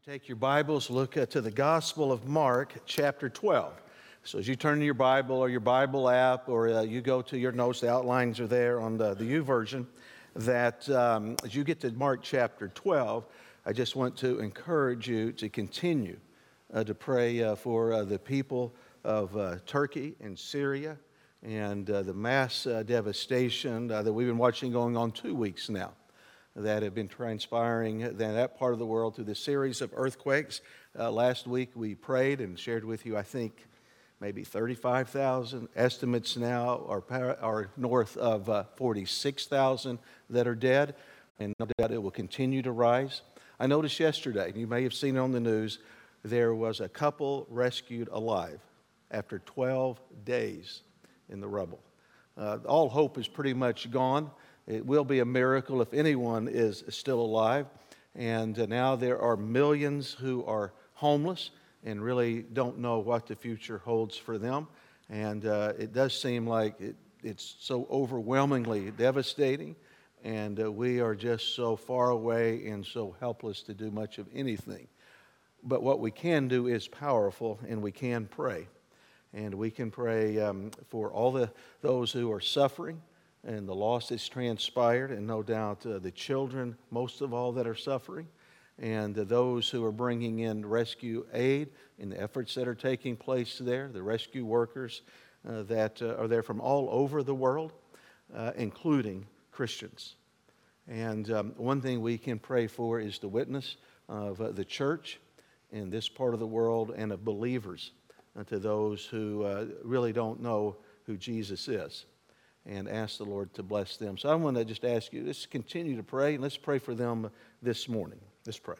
Take your Bibles, look to the Gospel of Mark, chapter 12. So as you turn to your Bible or your Bible app, or you go to your notes, the outlines are there on the YouVersion, that as you get to Mark chapter 12, I just want to encourage you to continue to pray for the people of Turkey and Syria and the mass devastation that we've been watching going on 2 weeks now, that have been transpiring in that part of the world through this series of earthquakes. Last week we prayed and shared with you, I think, maybe 35,000. Estimates now are north of 46,000 that are dead, and no doubt it will continue to rise. I noticed yesterday, and you may have seen it on the news, there was a couple rescued alive after 12 days in the rubble. All hope is pretty much gone. It will be a miracle if anyone is still alive. And now there are millions who are homeless and really don't know what the future holds for them. And it does seem like it's so overwhelmingly devastating. And we are just so far away and so helpless to do much of anything. But what we can do is powerful, and we can pray. And we can pray for all those who are suffering and the loss that's transpired, and no doubt the children, most of all, that are suffering, and those who are bringing in rescue aid in the efforts that are taking place there, the rescue workers that are there from all over the world, including Christians. And one thing we can pray for is the witness of the church in this part of the world and of believers to those who really don't know who Jesus is, and ask the Lord to bless them. So I want to just ask you, let's continue to pray, and let's pray for them this morning. Let's pray.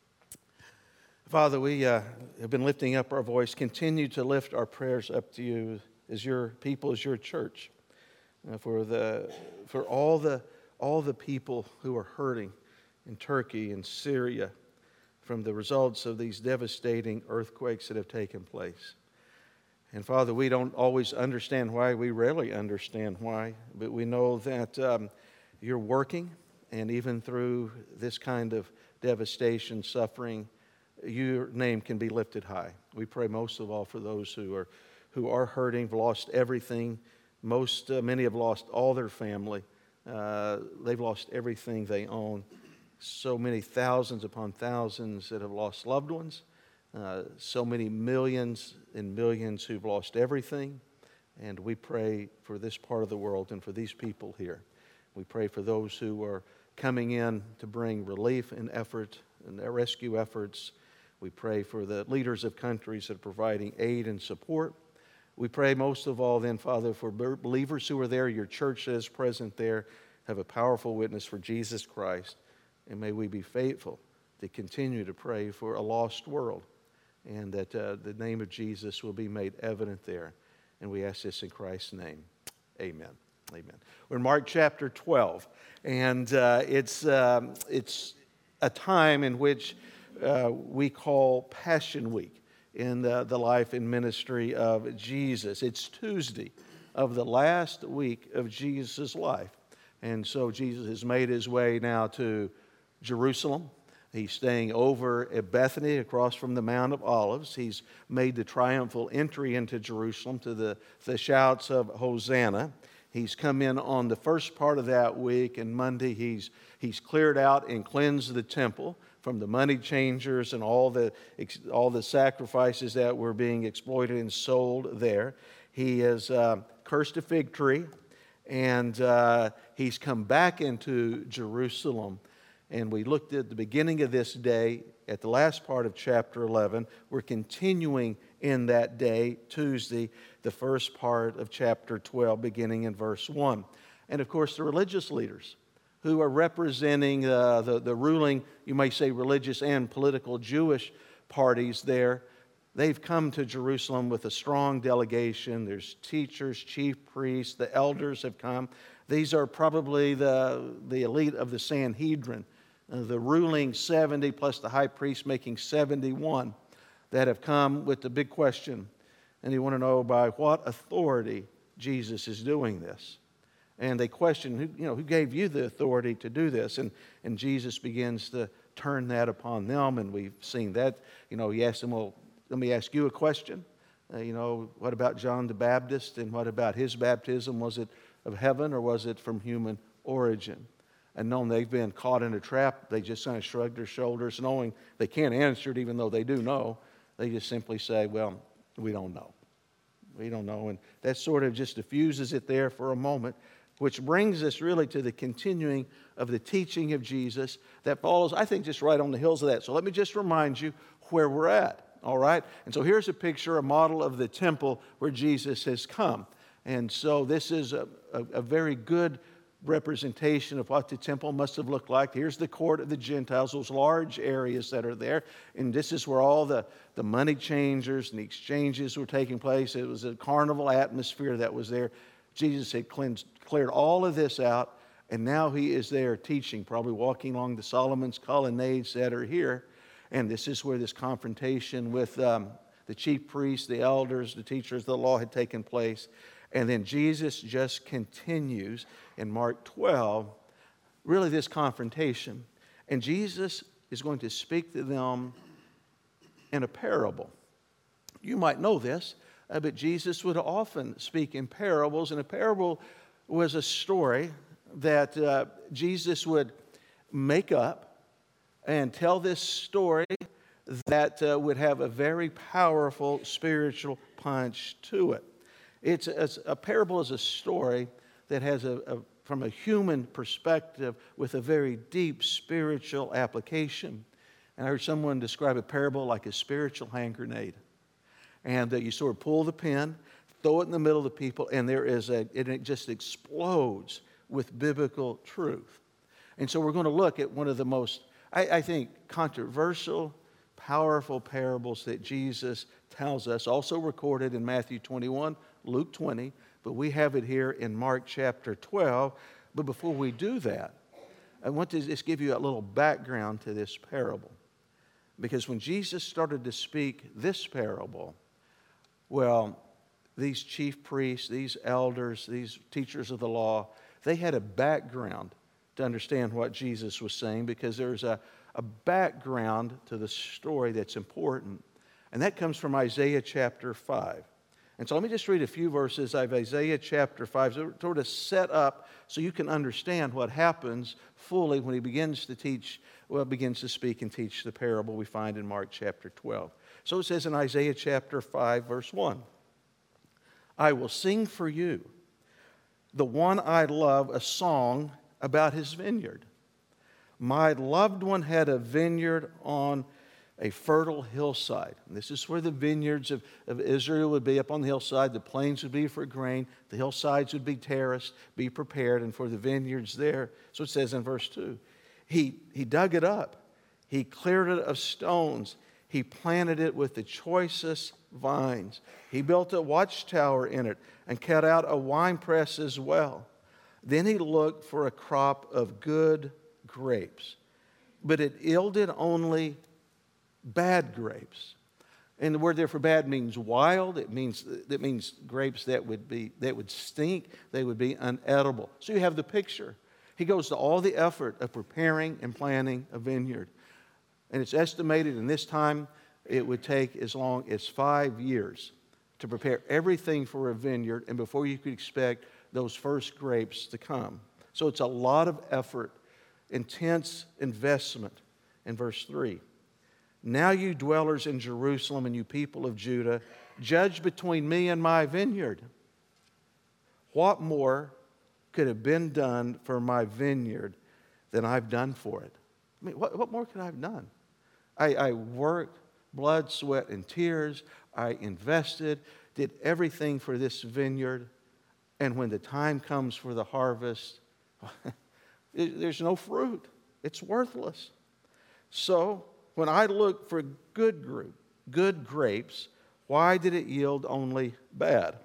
Father, we have been lifting up our voice. Continue to lift our prayers up to you as your people, as your church, for all the people who are hurting in Turkey and Syria from the results of these devastating earthquakes that have taken place. And Father, we don't always understand why. We rarely understand why. But we know that you're working. And even through this kind of devastation, suffering, your name can be lifted high. We pray most of all for those who are hurting, have lost everything. Many have lost all their family. They've lost everything they own. So many thousands upon thousands that have lost loved ones. So many millions and millions who've lost everything. And we pray for this part of the world and for these people here. We pray for those who are coming in to bring relief and effort and rescue efforts. We pray for the leaders of countries that are providing aid and support. We pray most of all then, Father, for believers who are there, your church that is present there, have a powerful witness for Jesus Christ. And may we be faithful to continue to pray for a lost world, and that the name of Jesus will be made evident there. And we ask this in Christ's name. Amen. Amen. We're in Mark chapter 12, and it's a time in which we call Passion Week in the life and ministry of Jesus. It's Tuesday of the last week of Jesus' life. And so Jesus has made his way now to Jerusalem. He's staying over at Bethany across from the Mount of Olives. He's made the triumphal entry into Jerusalem to the shouts of Hosanna. He's come in on the first part of that week, and Monday he's cleared out and cleansed the temple from the money changers and all the sacrifices that were being exploited and sold there. He has cursed a fig tree, and he's come back into Jerusalem. And we looked at the beginning of this day at the last part of chapter 11. We're continuing in that day, Tuesday, the first part of chapter 12, beginning in verse 1. And of course, the religious leaders who are representing the ruling, you may say religious and political Jewish parties there, they've come to Jerusalem with a strong delegation. There's teachers, chief priests, the elders have come. These are probably the elite of the Sanhedrin. The ruling 70 plus the high priest making 71 that have come with the big question. And they want to know by what authority Jesus is doing this. And they question, who gave you the authority to do this? And Jesus begins to turn that upon them, and we've seen that. He asked them, well, let me ask you a question. What about John the Baptist, and what about his baptism? Was it of heaven or was it from human origin? And knowing they've been caught in a trap, they just kind of shrug their shoulders, knowing they can't answer it even though they do know. They just simply say, well, we don't know. We don't know. And that sort of just diffuses it there for a moment, which brings us really to the continuing of the teaching of Jesus that follows, I think, just right on the heels of that. So let me just remind you where we're at, all right? And so here's a picture, a model of the temple where Jesus has come. And so this is a very good representation of what the temple must have looked like. Here's the court of the Gentiles, those large areas that are there. And this is where all the money changers and the exchanges were taking place. It was a carnival atmosphere that was there. Jesus had cleared all of this out, and now he is there teaching, probably walking along the Solomon's colonnades that are here. And this is where this confrontation with the chief priests, the elders, the teachers of the law had taken place. And then Jesus just continues in Mark 12, really this confrontation. And Jesus is going to speak to them in a parable. You might know this, but Jesus would often speak in parables. And a parable was a story that Jesus would make up and tell this story that would have a very powerful spiritual punch to it. A parable is a story that has from a human perspective with a very deep spiritual application. And I heard someone describe a parable like a spiritual hand grenade. And you sort of pull the pin, throw it in the middle of the people, and it just explodes with biblical truth. And so we're going to look at one of the most, I think, controversial, powerful parables that Jesus tells us, also recorded in Matthew 21, Luke 20, but we have it here in Mark chapter 12. But before we do that, I want to just give you a little background to this parable. Because when Jesus started to speak this parable, well, these chief priests, these elders, these teachers of the law, they had a background to understand what Jesus was saying, because there's a background to the story that's important. And that comes from Isaiah chapter 5. And so let me just read a few verses of Isaiah chapter 5, sort of set up so you can understand what happens fully when he begins to speak and teach the parable we find in Mark chapter 12. So it says in Isaiah chapter 5, verse 1, I will sing for you, the one I love, a song about his vineyard. My loved one had a vineyard on a fertile hillside. And this is where the vineyards of Israel would be, up on the hillside. The plains would be for grain. The hillsides would be terraced, be prepared, and for the vineyards there. So it says in verse 2, he dug it up. He cleared it of stones. He planted it with the choicest vines. He built a watchtower in it and cut out a winepress as well. Then he looked for a crop of good grapes, but it yielded only bad grapes. And the word there for bad means wild. It means grapes that would stink. They would be unedible. So you have the picture. He goes to all the effort of preparing and planting a vineyard. And it's estimated in this time it would take as long as 5 years to prepare everything for a vineyard, and before you could expect those first grapes to come. So it's a lot of effort, intense investment. In verse 3, now you dwellers in Jerusalem and you people of Judah, judge between me and my vineyard. What more could have been done for my vineyard than I've done for it? I mean, what more could I have done? I worked, blood, sweat, and tears. I invested, did everything for this vineyard. And when the time comes for the harvest, there's no fruit. It's worthless. So when I looked for good grapes, why did it yield only bad?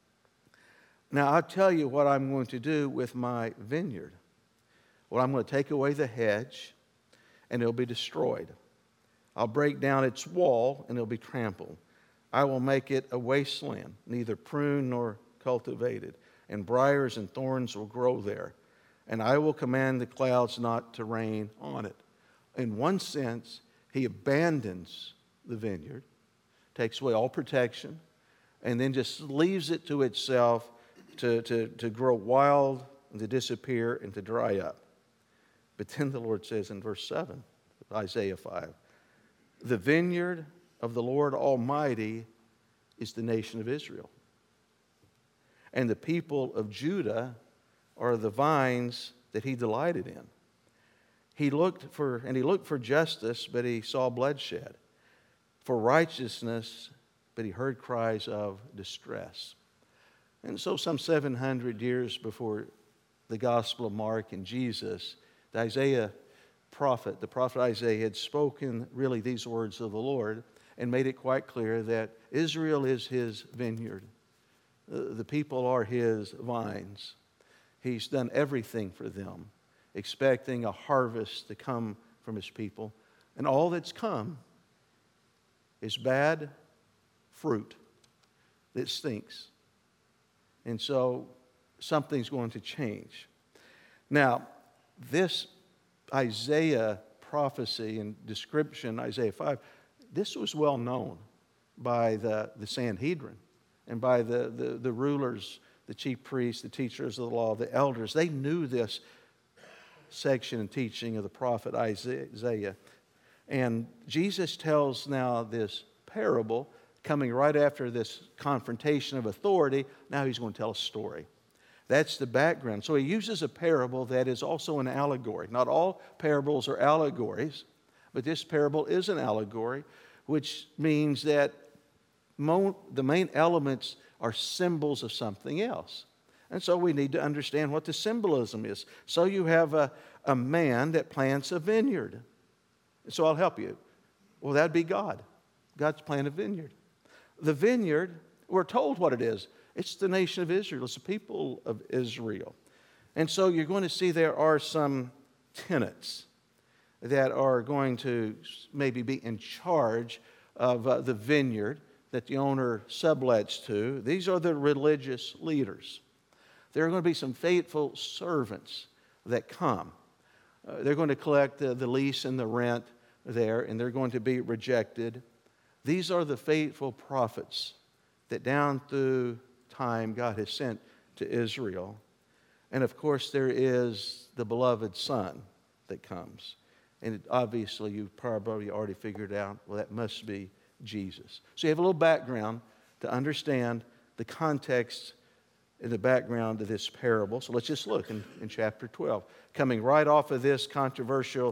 Now, I'll tell you what I'm going to do with my vineyard. Well, I'm going to take away the hedge, and it'll be destroyed. I'll break down its wall, and it'll be trampled. I will make it a wasteland, neither pruned nor cultivated, and briars and thorns will grow there. And I will command the clouds not to rain on it. in one sense, he abandons the vineyard, takes away all protection, and then just leaves it to itself to grow wild and to disappear and to dry up. But then the Lord says in verse 7 of Isaiah 5, the vineyard of the Lord Almighty is the nation of Israel. And the people of Judah are the vines that he delighted in. He looked for justice, but he saw bloodshed. For righteousness, but he heard cries of distress. And so some 700 years before the Gospel of Mark and Jesus, the prophet Isaiah had spoken really these words of the Lord and made it quite clear that Israel is his vineyard. The people are his vines. He's done everything for them, expecting a harvest to come from his people. And all that's come is bad fruit that stinks. And so something's going to change. Now, this Isaiah prophecy and description, Isaiah 5, this was well known by the Sanhedrin and by the rulers, the chief priests, the teachers of the law, the elders. They knew this section and teaching of the prophet Isaiah. And Jesus tells now this parable coming right after this confrontation of authority. Now he's going to tell a story. That's the background. So he uses a parable that is also an allegory. Not all parables are allegories, but this parable is an allegory, which means that the main elements are symbols of something else. And so we need to understand what the symbolism is. So you have a man that plants a vineyard. So I'll help you. Well, that'd be God. God's planted a vineyard. The vineyard, we're told what it is. It's the nation of Israel. It's the people of Israel. And so you're going to see there are some tenants that are going to maybe be in charge of the vineyard that the owner sublets to. These are the religious leaders. There are going to be some faithful servants that come. They're going to collect the lease and the rent there, and they're going to be rejected. These are the faithful prophets that down through time God has sent to Israel. And of course, there is the beloved Son that comes. And obviously, you've probably already figured out, well, that must be Jesus. So you have a little background to understand the context and the background of this parable. So let's just look in chapter 12. Coming right off of this controversial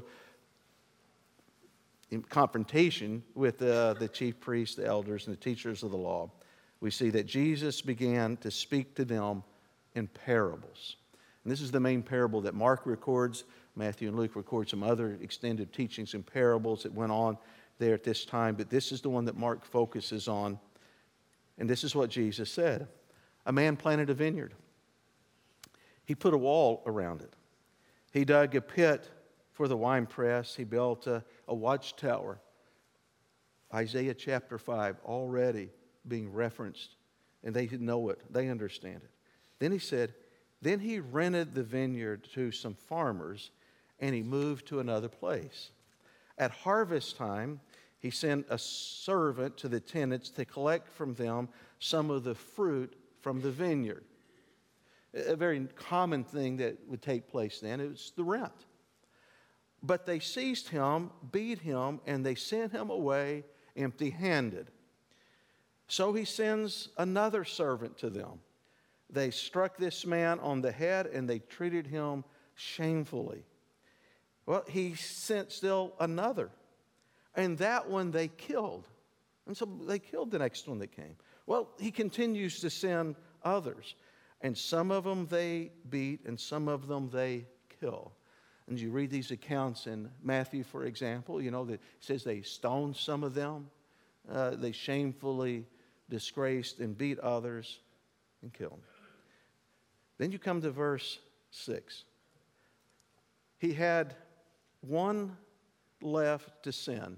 confrontation with the chief priests, the elders, and the teachers of the law, we see that Jesus began to speak to them in parables. And this is the main parable that Mark records. Matthew and Luke record some other extended teachings and parables that went on there at this time, but this is the one that Mark focuses on. And this is what Jesus said. A man planted a vineyard. He put a wall around it. He dug a pit for the winepress. He built a watchtower. Isaiah chapter 5 already being referenced, and they know it. They understand it. Then he said, then he rented the vineyard to some farmers, and he moved to another place. At harvest time, he sent a servant to the tenants to collect from them some of the fruit from the vineyard. A very common thing that would take place then is the rent. But they seized him, beat him, and they sent him away empty-handed. So he sends another servant to them. They struck this man on the head and they treated him shamefully. Well, he sent still another. And that one they killed. And so they killed the next one that came. Well, he continues to send others. And some of them they beat and some of them they kill. And you read these accounts in Matthew, for example, that it says they stoned some of them. They shamefully disgraced and beat others and killed them. Then you come to verse 6. He had one left to send.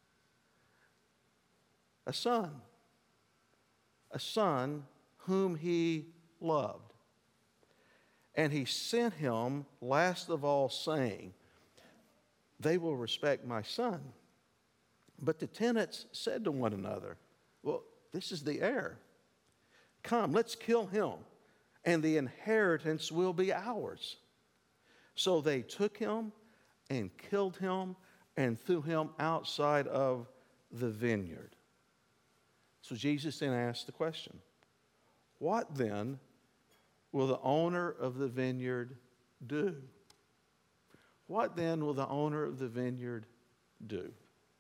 A son whom he loved. And he sent him last of all, saying, they will respect my son. But the tenants said to one another, well, this is the heir. Come, let's kill him, and the inheritance will be ours. So they took him and killed him and threw him outside of the vineyard. So Jesus then asked the question, what then will the owner of the vineyard do? What then will the owner of the vineyard do?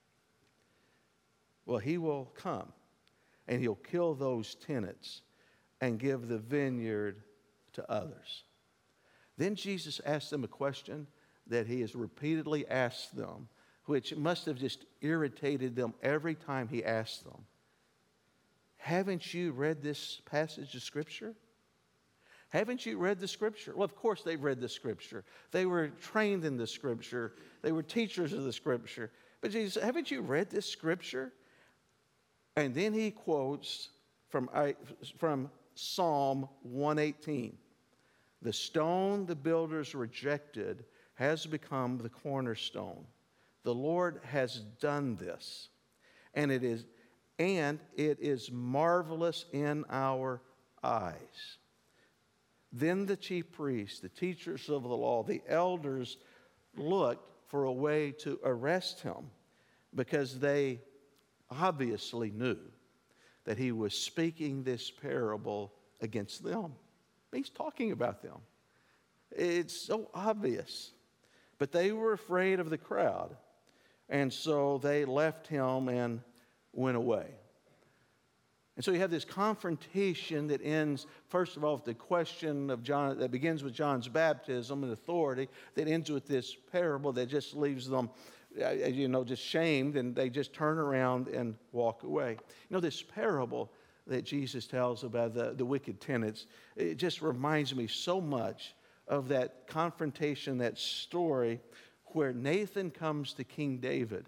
Well, he will come and he'll kill those tenants and give the vineyard to others. Then Jesus asked them a question that he has repeatedly asked them, which must have just irritated them every time he asked them. Haven't you read this passage of Scripture? Haven't you read the Scripture? Well, of course they've read the Scripture. They were trained in the Scripture. They were teachers of the Scripture. But Jesus said, haven't you read this Scripture? And then he quotes from Psalm 118. The stone the builders rejected has become the cornerstone. The Lord has done this, and it is marvelous in our eyes. Then the chief priests, the teachers of the law, the elders looked for a way to arrest him because they obviously knew that he was speaking this parable against them. He's talking about them. It's so obvious. But they were afraid of the crowd, and so they left him and went away. And so you have this confrontation that ends, first of all, with the question of John, that begins with John's baptism and authority, that ends with this parable that just leaves them, just shamed, and they just turn around and walk away. This parable that Jesus tells about the wicked tenants, it just reminds me so much of that confrontation, that story where Nathan comes to King David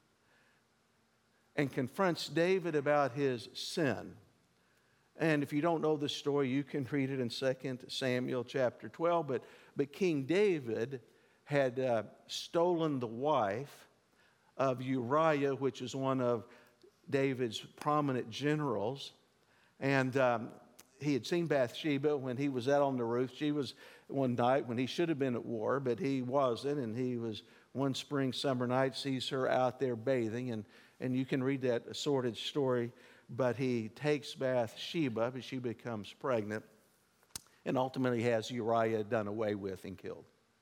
and confronts David about his sin. And if you don't know the story, you can read it in 2 Samuel chapter 12. But King David had stolen the wife of Uriah, which is one of David's prominent generals. And he had seen Bathsheba when he was out on the roof. She was one night when he should have been at war, but he wasn't. And he was one spring summer night, sees her out there bathing. And you can read that assorted story. But he takes Bathsheba, but she becomes pregnant, and ultimately has Uriah done away with and killed.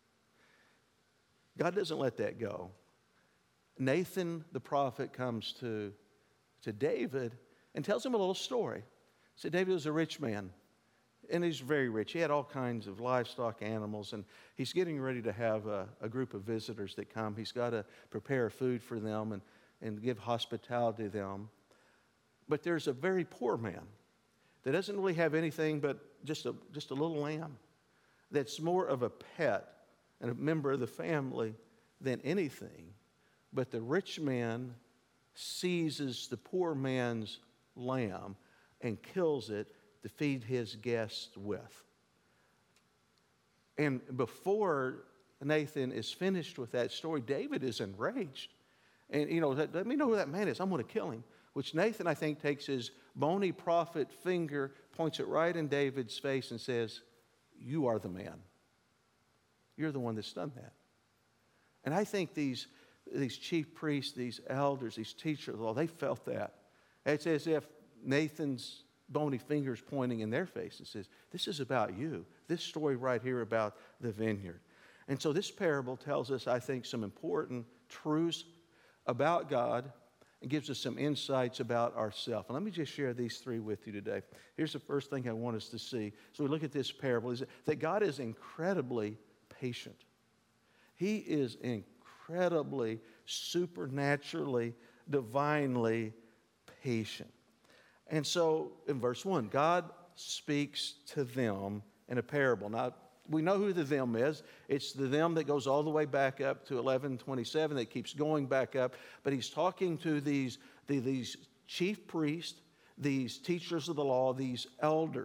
God doesn't let that go. Nathan the prophet comes to David and tells him a little story. He said David was a rich man, and he's very rich. He had all kinds of livestock, animals, and he's getting ready to have a group of visitors that come. He's got to prepare food for them and give hospitality to them. But there's a very poor man that doesn't really have anything but just a little lamb that's more of a pet and a member of the family than anything. But the rich man seizes the poor man's lamb and kills it to feed his guests with. And before Nathan is finished with that story, David is enraged. And, let me know who that man is. I'm going to kill him. Which Nathan, I think, takes his bony prophet finger, points it right in David's face and says, you are the man. You're the one that's done that. And I think these chief priests, these elders, these teachers, they felt that. It's as if Nathan's bony fingers pointing in their face and says, this is about you. This story right here about the vineyard. And so this parable tells us, I think, some important truths about God and gives us some insights about ourselves. And let me just share these three with you today. Here's the first thing I want us to see. So we look at this parable, is that God is incredibly patient. He is incredibly, supernaturally, divinely patient. And so in verse 1, God speaks to them in a parable. Now, we know who the them is. It's the them that goes all the way back up to 11:27 that keeps going back up. But he's talking to these chief priests, these teachers of the law, these elders.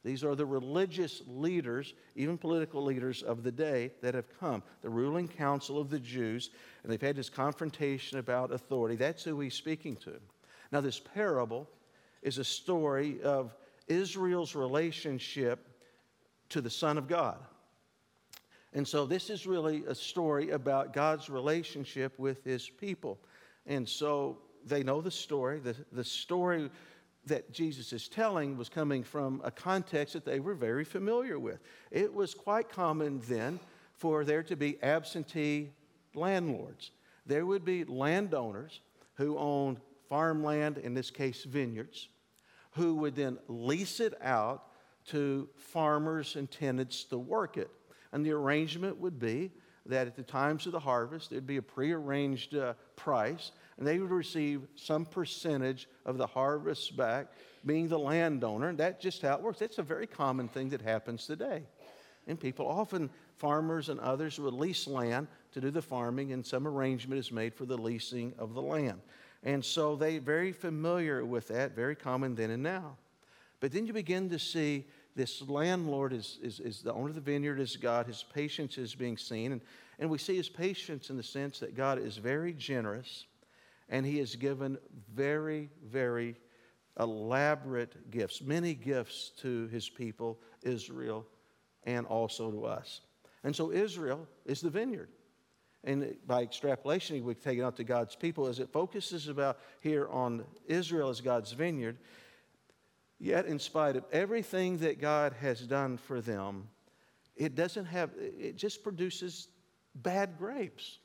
These are the religious leaders, even political leaders of the day that have come, the ruling council of the Jews, and they've had this confrontation about authority. That's who he's speaking to. Now, this parable is a story of Israel's relationship to the Son of God. And so this is really a story about God's relationship with his people. And so they know the story. The story that Jesus is telling was coming from a context that they were very familiar with. It was quite common then for there to be absentee landlords. There would be landowners who owned farmland, in this case vineyards, who would then lease it out to farmers and tenants to work it. And the arrangement would be that at the times of the harvest, there'd be a prearranged price, and they would receive some percentage of the harvest back, being the landowner. And that's just how it works. That's a very common thing that happens today. And people, often farmers and others, would lease land to do the farming, and some arrangement is made for the leasing of the land. And so they're very familiar with that, very common then and now. But then you begin to see this landlord is the owner of the vineyard is God. His patience is being seen. And we see his patience in the sense that God is very generous, and he has given very, very elaborate gifts, many gifts to his people, Israel, and also to us. And so Israel is the vineyard. And by extrapolation, we take it out to God's people as it focuses about here on Israel as God's vineyard. Yet, in spite of everything that God has done for them, it just produces bad grapes.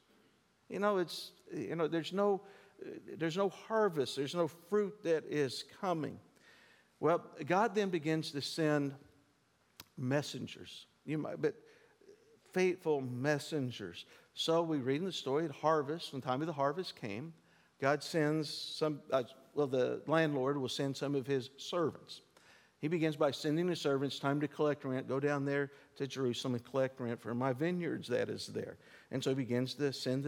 There's no harvest, there's no fruit that is coming. Well, God then begins to send messengers, but faithful messengers. So we read in the story at harvest, when the time of the harvest came, God sends the landlord will send some of his servants. He begins by sending the servants, time to collect rent, go down there to Jerusalem and collect rent for my vineyards that is there. And so he begins to send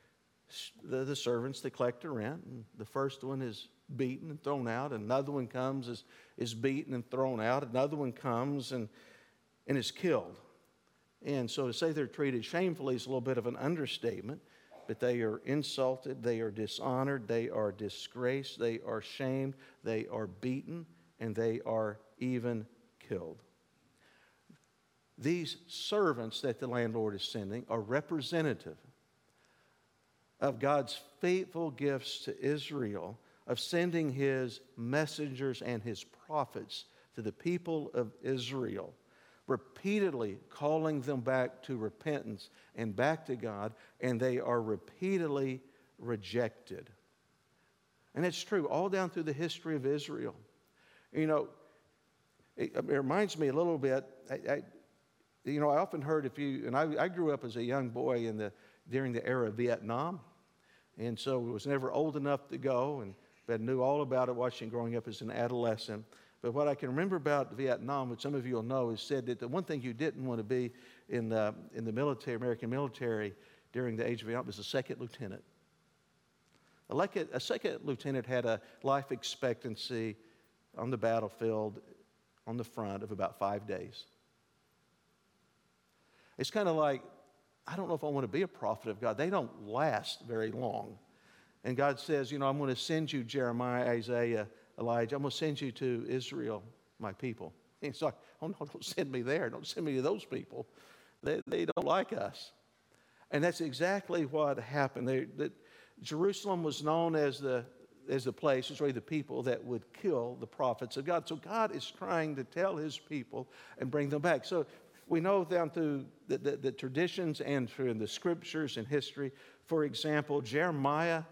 the servants to collect the rent. And the first one is beaten and thrown out. Another one comes, is beaten and thrown out. Another one comes and is killed. And so to say they're treated shamefully is a little bit of an understatement. But they are insulted, they are dishonored, they are disgraced, they are shamed, they are beaten, and they are even killed. These servants that the landlord is sending are representative of God's faithful gifts to Israel, of sending his messengers and his prophets to the people of Israel, repeatedly calling them back to repentance and back to God, and they are repeatedly rejected. And it's true all down through the history of Israel. It reminds me a little bit, I often heard I grew up as a young boy during the era of Vietnam, and so I was never old enough to go, but knew all about it growing up as an adolescent. But what I can remember about Vietnam, which some of you will know, is said that the one thing you didn't want to be in the military, American military, during the age of Vietnam was a second lieutenant. A second lieutenant had a life expectancy on the battlefield on the front of about 5 days. It's kind of like, I don't know if I want to be a prophet of God. They don't last very long. And God says, I'm going to send you Jeremiah, Isaiah, Elijah. I'm going to send you to Israel, my people. And it's like, oh no, don't send me there. Don't send me to those people. They don't like us. And that's exactly what happened. Jerusalem was known as the place, it's really the people that would kill the prophets of God. So God is trying to tell his people and bring them back. So we know down through the traditions and through the scriptures and history. For example, Jeremiah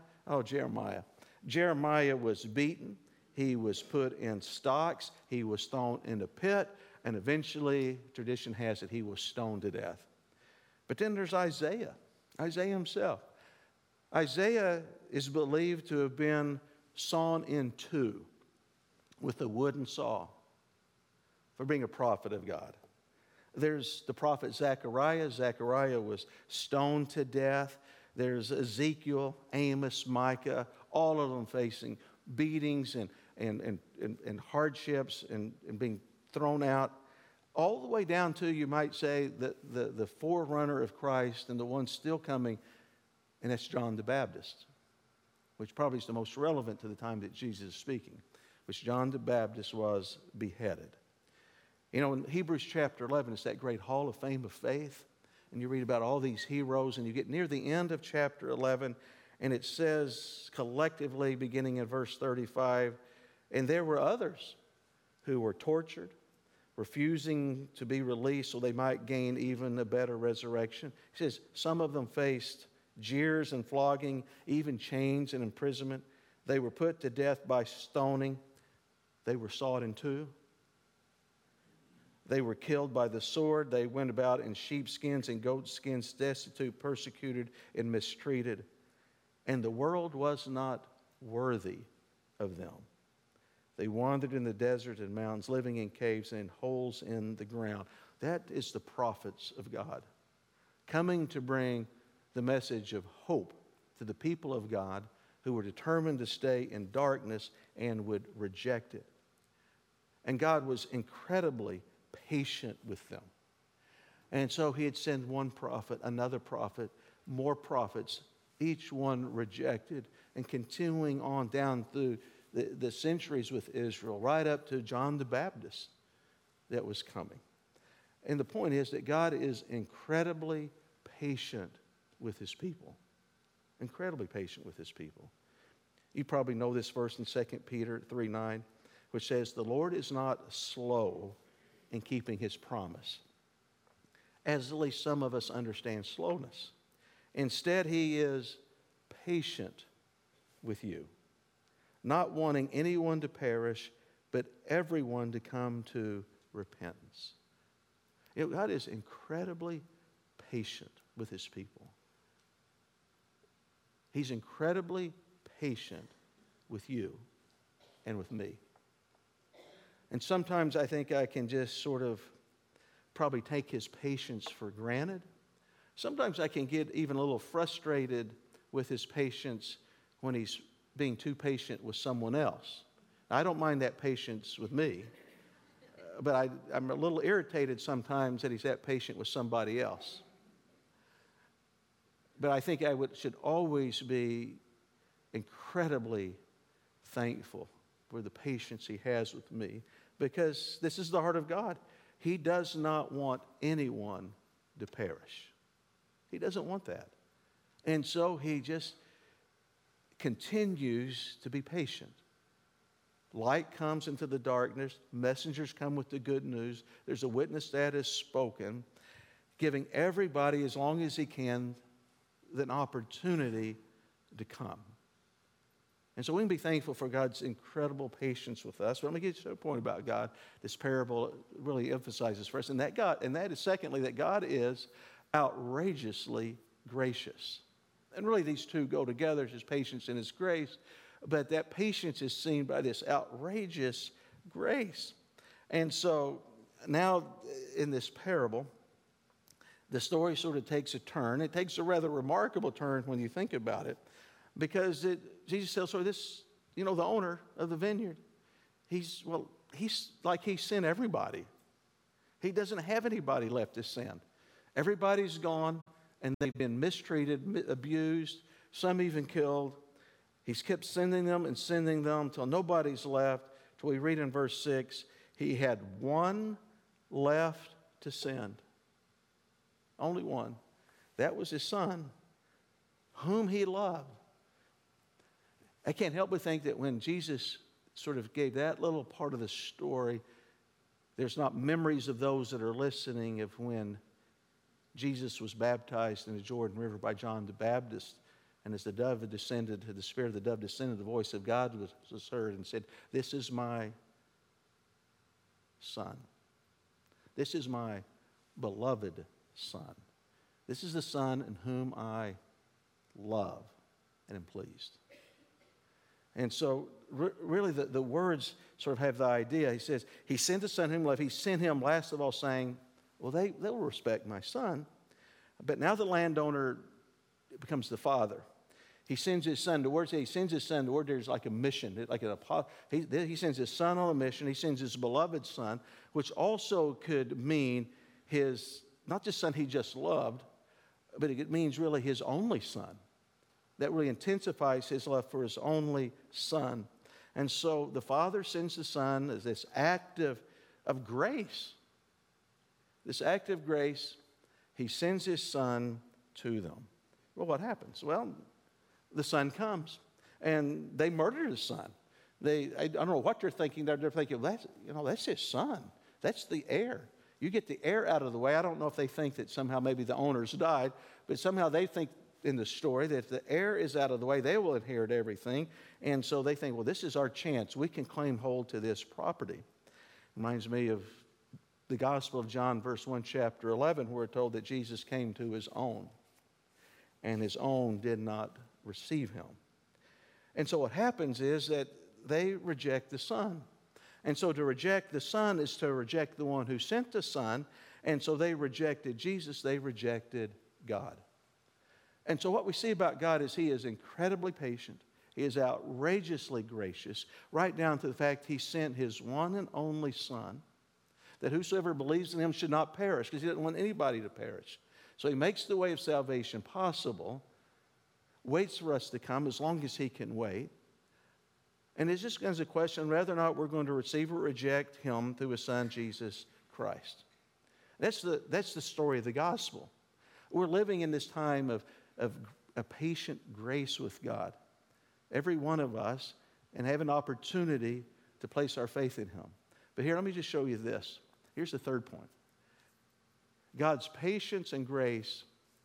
was beaten. He was put in stocks. He was thrown in a pit. And eventually, tradition has it, he was stoned to death. But then there's Isaiah himself. Isaiah is believed to have been sawn in two with a wooden saw for being a prophet of God. There's the prophet Zechariah. Zechariah was stoned to death. There's Ezekiel, Amos, Micah, all of them facing beatings and hardships and being thrown out, all the way down to, you might say, the forerunner of Christ and the one still coming, and that's John the Baptist, which probably is the most relevant to the time that Jesus is speaking, which John the Baptist was beheaded. You know, in Hebrews chapter 11, it's that great hall of fame of faith, and you read about all these heroes, and you get near the end of chapter 11, and it says collectively, beginning in verse 35, and there were others who were tortured, refusing to be released so they might gain even a better resurrection. He says some of them faced jeers and flogging, even chains and imprisonment. They were put to death by stoning. They were sawed in two. They were killed by the sword. They went about in sheepskins and goatskins, destitute, persecuted, and mistreated. And the world was not worthy of them. They wandered in the desert and mountains, living in caves and holes in the ground. That is the prophets of God, coming to bring the message of hope to the people of God who were determined to stay in darkness and would reject it. And God was incredibly patient with them. And so he had sent one prophet, another prophet, more prophets, each one rejected, and continuing on down through the centuries with Israel, right up to John the Baptist that was coming. And the point is that God is incredibly patient with his people. Incredibly patient with his people. You probably know this verse in 2 Peter 3:9, which says, "The Lord is not slow in keeping his promise, as at least some of us understand slowness. Instead, he is patient with you, not wanting anyone to perish, but everyone to come to repentance." You know, God is incredibly patient with his people. He's incredibly patient with you and with me. And sometimes I think I can just sort of probably take his patience for granted. Sometimes I can get even a little frustrated with his patience when he's being too patient with someone else. I don't mind that patience with me, but I'm a little irritated sometimes that he's that patient with somebody else. But I think should always be incredibly thankful for the patience he has with me, because this is the heart of God. He does not want anyone to perish. He doesn't want that. And so he just continues to be patient. Light comes into the darkness. Messengers come with the good news. There's a witness that is spoken, giving everybody, as long as he can, an opportunity to come. And so we can be thankful for God's incredible patience with us. But let me get to a point about God. This parable really emphasizes for us. And that is secondly, that God is outrageously gracious. And really these two go together, his patience and his grace. But that patience is seen by this outrageous grace. And so now in this parable, the story sort of takes a turn. It takes a rather remarkable turn when you think about it, because Jesus tells her this, the owner of the vineyard, he's like he sent everybody. He doesn't have anybody left to send. Everybody's gone, and they've been mistreated, abused, some even killed. He's kept sending them until nobody's left, till we read in verse 6, he had one left to send. Only one. That was his son, whom he loved. I can't help but think that when Jesus sort of gave that little part of the story, there's not memories of those that are listening of when Jesus was baptized in the Jordan River by John the Baptist. And as the dove had descended, the spirit of the dove descended, the voice of God was heard and said, "This is my son. This is my beloved son. This is the son in whom I love and am pleased." And so really the words sort of have the idea. He says, he sent the son whom he loved. He sent him last of all saying, well, they will respect my son. But now the landowner becomes the father. He sends his son to work. He sends his son to work. There's like a mission, like an apostle. He sends his son on a mission. He sends his beloved son, which also could mean his, not just son he just loved, but it means really his only son. That really intensifies his love for his only son. And so the Father sends the Son as this act of grace. This act of grace, he sends his Son to them. Well, what happens? Well, the Son comes, and they murder his son. I don't know what they're thinking. They're thinking, that's his son. That's the heir. You get the heir out of the way. I don't know if they think that somehow maybe the owners died, but somehow they think in the story that if the heir is out of the way, they will inherit everything. And so they think, well, this is our chance. We can claim hold to this property. Reminds me of the Gospel of John, verse 1, chapter 11, where we're told that Jesus came to his own, and his own did not receive him. And so what happens is that they reject the Son. And so to reject the Son is to reject the one who sent the Son. And so they rejected Jesus. They rejected God. And so what we see about God is he is incredibly patient. He is outrageously gracious, right down to the fact he sent his one and only Son, that whosoever believes in him should not perish, because he doesn't want anybody to perish. So he makes the way of salvation possible, waits for us to come as long as he can wait. And it's just a question whether or not we're going to receive or reject him through his Son, Jesus Christ. That's the story of the gospel. We're living in this time of a patient grace with God, every one of us, and have an opportunity to place our faith in him. But here, let me just show you this. Here's the third point. God's patience and grace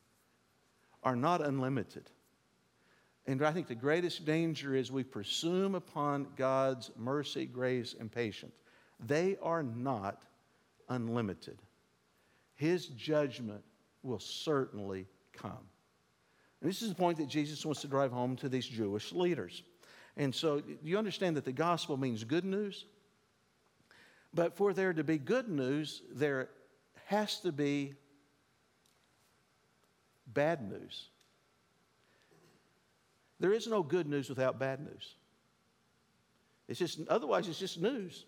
are not unlimited. And I think the greatest danger is we presume upon God's mercy, grace, and patience. They are not unlimited. His judgment will certainly come. And this is the point that Jesus wants to drive home to these Jewish leaders. And so you understand that the gospel means good news. But for there to be good news, there has to be bad news. There is no good news without bad news. Otherwise it's just news.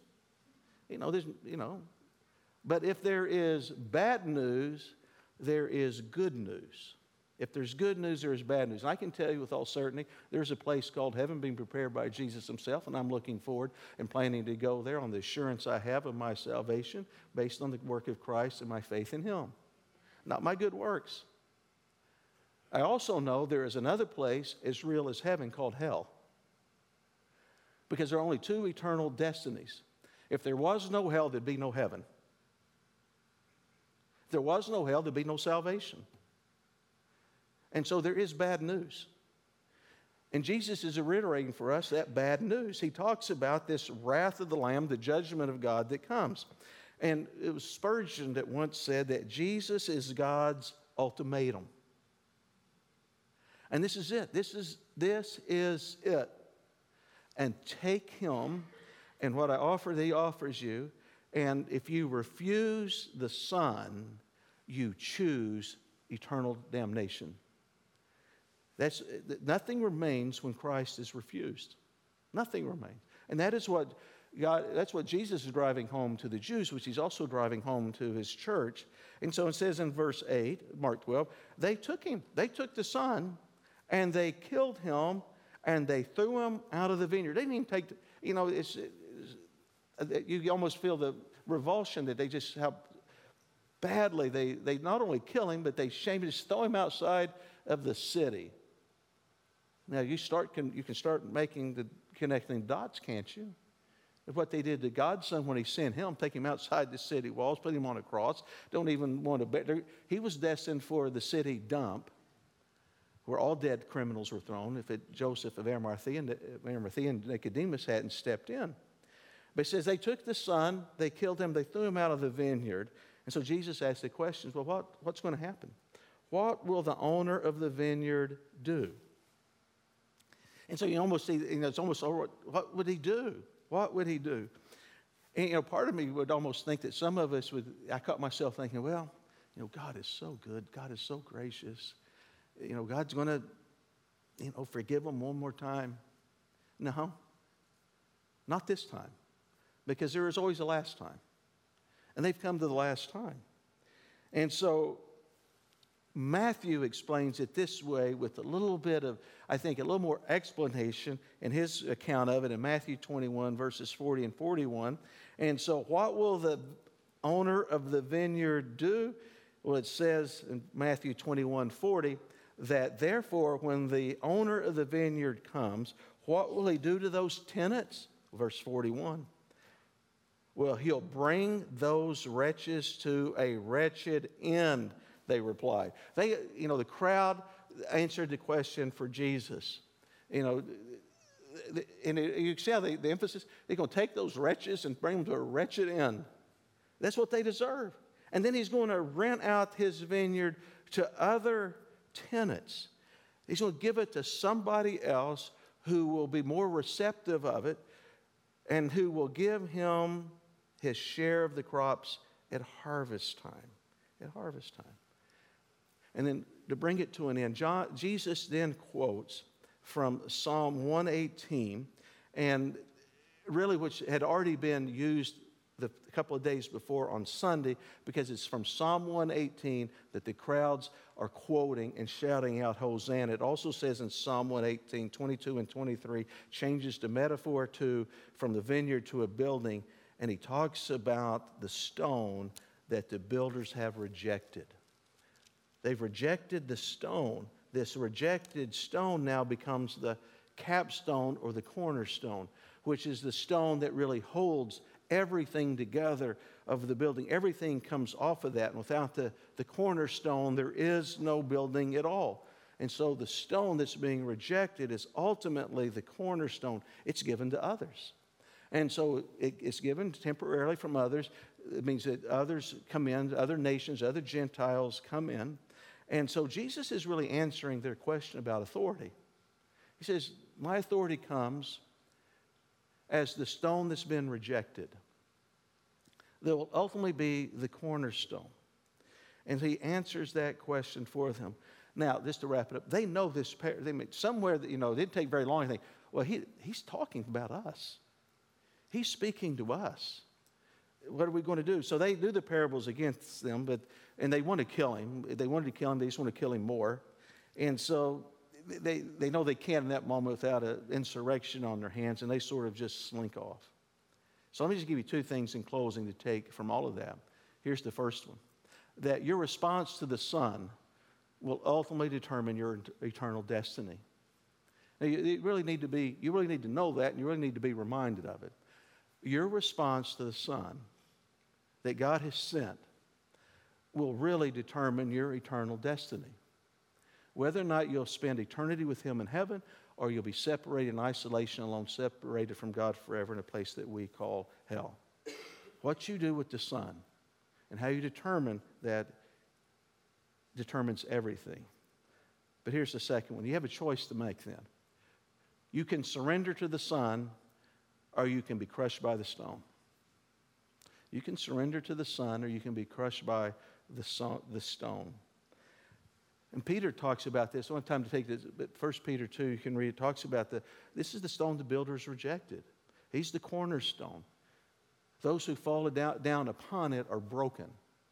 But if there is bad news, there is good news. If there's good news, there is bad news. And I can tell you with all certainty, there's a place called heaven being prepared by Jesus himself, and I'm looking forward and planning to go there on the assurance I have of my salvation based on the work of Christ and my faith in him, not my good works. I also know there is another place as real as heaven called hell, because there are only two eternal destinies. If there was no hell, there'd be no heaven. If there was no hell, there'd be no salvation. And so there is bad news. And Jesus is reiterating for us that bad news. He talks about this wrath of the Lamb, the judgment of God that comes. And it was Spurgeon that once said that Jesus is God's ultimatum. And this is it. This is it. And take him, and what I offer, he offers you. And if you refuse the Son, you choose eternal damnation. Nothing remains when Christ is refused. Nothing remains. And that's what Jesus is driving home to the Jews, which he's also driving home to his church. And so it says in verse 8, Mark 12, they took him. They took the Son, and they killed him, and they threw him out of the vineyard. They didn't even take, you almost feel the revulsion that they just, how badly they not only kill him, but they shamelessly just throw him outside of the city. Now you can start connecting dots, can't you? Of what they did to God's Son when he sent him, take him outside the city walls, put him on a cross, don't even want to, he was destined for the city dump, where all dead criminals were thrown, Joseph of Arimathea and Nicodemus hadn't stepped in. But it says they took the Son, they killed him, they threw him out of the vineyard. And so Jesus asked the questions, well, what's going to happen? What will the owner of the vineyard do? And so you almost see, it's almost, what would he do? What would he do? And, part of me would almost think that some of us I caught myself thinking, well, God is so good. God is so gracious. God's going to forgive them one more time. No, not this time, because there is always a last time. And they've come to the last time. And so Matthew explains it this way with a little bit of, I think, a little more explanation in his account of it in Matthew 21, verses 40 and 41. And so what will the owner of the vineyard do? Well, it says in Matthew 21, 40, that therefore when the owner of the vineyard comes, what will he do to those tenants? Verse 41. Well, he'll bring those wretches to a wretched end, they replied. The crowd answered the question for Jesus. And you see how the emphasis, they're going to take those wretches and bring them to a wretched end. That's what they deserve. And then he's going to rent out his vineyard to other tenants. He's going to give it to somebody else who will be more receptive of it and who will give him his share of the crops at harvest time. At harvest time. And then to bring it to an end, Jesus then quotes from Psalm 118, and really which had already been used a couple of days before on Sunday, because it's from Psalm 118 that the crowds are quoting and shouting out Hosanna. It also says in Psalm 118, 22 and 23, changes the metaphor from the vineyard to a building, and he talks about the stone that the builders have rejected. They've rejected the stone. This rejected stone now becomes the capstone or the cornerstone, which is the stone that really holds everything together of the building. Everything comes off of that. And without the cornerstone, there is no building at all. And so the stone that's being rejected is ultimately the cornerstone. It's given to others. And so it's given temporarily from others. It means that others come in, other nations, other Gentiles come in. And so Jesus is really answering their question about authority. He says, my authority comes as the stone that's been rejected. That will ultimately be the cornerstone. And he answers that question for them. Now, just to wrap it up, they know this. Somewhere that, it didn't take very long to think, well, he's talking about us. He's speaking to us. What are we going to do? So they do the parables against them, and they want to kill him. They wanted to kill him. They just want to kill him more. And so they know they can't in that moment without an insurrection on their hands, and they sort of just slink off. So let me just give you two things in closing to take from all of that. Here's the first one. That your response to the Son will ultimately determine your eternal destiny. Now, you really need to know that, and you really need to be reminded of it. Your response to the Son that God has sent will really determine your eternal destiny. Whether or not you'll spend eternity with Him in heaven, or you'll be separated in isolation alone, separated from God forever in a place that we call hell. What you do with the Son and how you determine that determines everything. But here's the second one. You have a choice to make then. You can surrender to the Son, or you can be crushed by the stone. You can surrender to the Son, or you can be crushed by the stone. And Peter talks about this. I don't have time to take this, but 1 Peter 2, you can read, it talks about this is the stone the builders rejected. He's the cornerstone. Those who fall down upon it are broken.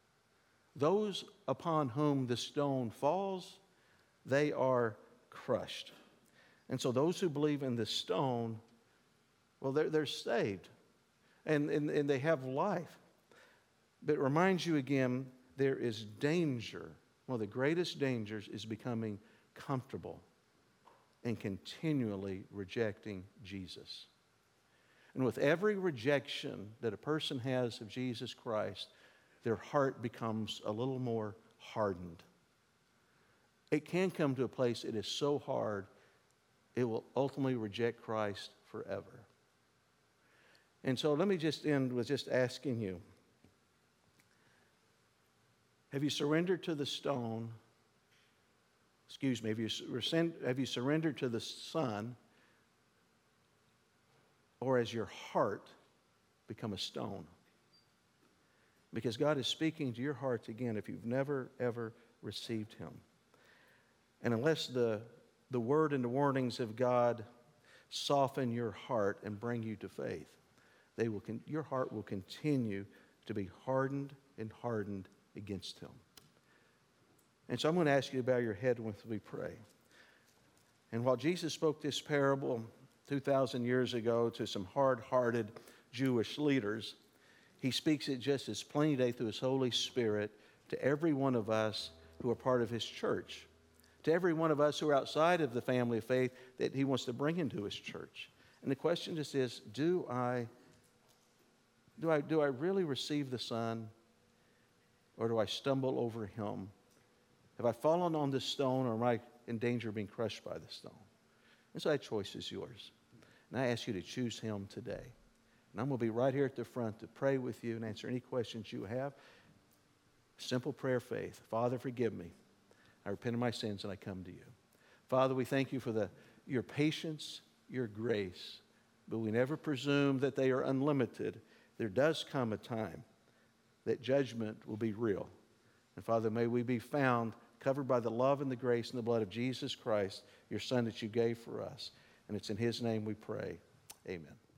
Those upon whom the stone falls, they are crushed. And so those who believe in the stone, well, they're saved. And they have life. But it reminds you again, there is danger. One of the greatest dangers is becoming comfortable and continually rejecting Jesus. And with every rejection that a person has of Jesus Christ, their heart becomes a little more hardened. It can come to a place it is so hard, it will ultimately reject Christ forever. And so let me just end with just asking you, have you surrendered to the stone? Have you surrendered to the Son? Or has your heart become a stone? Because God is speaking to your hearts again if you've never, ever received Him. And unless the the word and the warnings of God soften your heart and bring you to faith, your heart will continue to be hardened and hardened against Him. And so I'm going to ask you to bow your head as we pray. And while Jesus spoke this parable 2,000 years ago to some hard-hearted Jewish leaders, He speaks it just as plain today through His Holy Spirit to every one of us who are part of His church, to every one of us who are outside of the family of faith that He wants to bring into His church. And the question just is, do I really receive the Son, or do I stumble over Him? Have I fallen on this stone, or am I in danger of being crushed by the stone? And so that choice is yours. And I ask you to choose Him today. And I'm going to be right here at the front to pray with you and answer any questions you have. Simple prayer of faith. Father, forgive me. I repent of my sins and I come to you. Father, we thank you for your patience, your grace. But we never presume that they are unlimited. There does come a time that judgment will be real. And Father, may we be found covered by the love and the grace and the blood of Jesus Christ, your Son that you gave for us. And it's in His name we pray. Amen.